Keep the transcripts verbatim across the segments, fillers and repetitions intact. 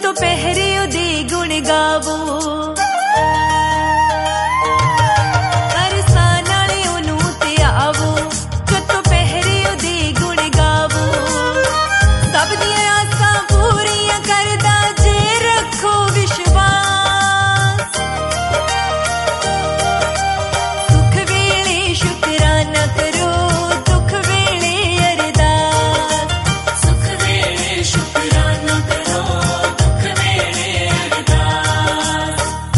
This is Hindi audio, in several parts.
तो पहरे दे गुण गावो अरसा नाले ओनू ते आवो जो तो पहरे दे गुण गावो सब दियां आसां पूरियां करदा जे रखो विश्वास सुख वेले शुकराना करो दुख वेले अरदास सुख वेले शुकराना करो दुख वेले अरदास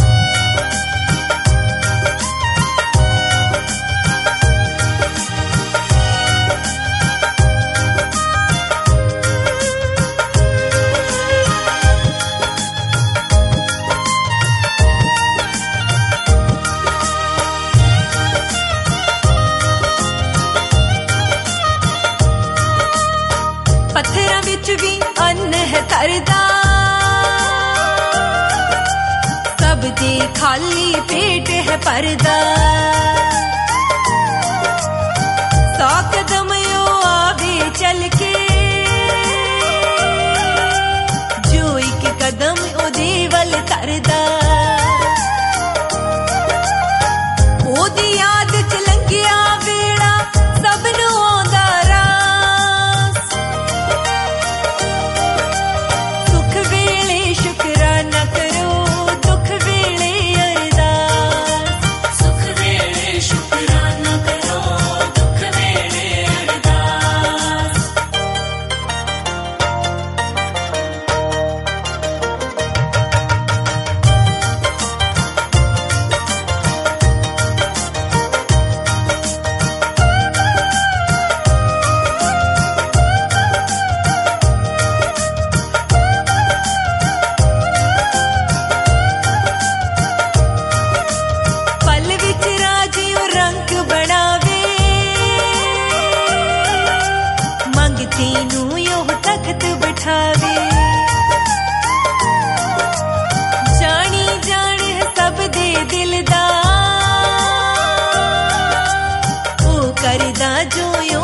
पत्थरां विच भी अन्न है तरदा सब दे खाली पेट है परदा सौ कदम यो आवे चल के जो एक कदम ओदे वल तरदा ओदी याद च लंघिया वेड़ा सब नूं आंदा रास सुख वेले शुकराना करो दुख वेले अरदास सुख वेले शुकराना करो दुख वेले अरदास पल विच राजियो रंग बनावे मंगती नू यो तख्त बिठावे जानी जान है सब दे दिल दा ओ करदा जो यो